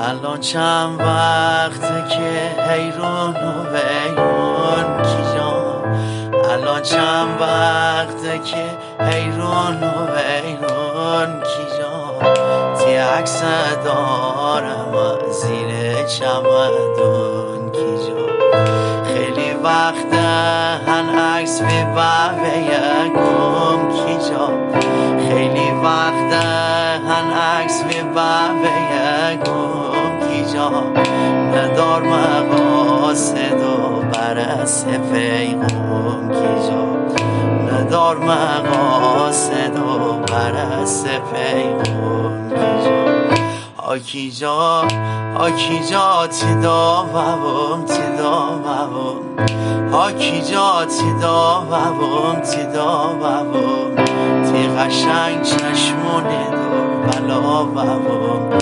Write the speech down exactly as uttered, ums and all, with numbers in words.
الان چند وقته که حیرون و ویرون کی جان، الان چند وقته که حیرون و ویرون کی جان، تی عکس دارم زیر چمدون کی جان، خیلی وقته هن عکس بی بابیگم کی جان، خیلی وقته هن عکس بی بابیگم کی جان، ندار مقاصد و برس پیغم کی جان، ندار مقاصد و برس پیغم کی جان، آکی جا آکی جا تی داوم تی داوم، آکی جا تی داوم تی داوم، تی قشنگ چشمونه دور بلا ووم،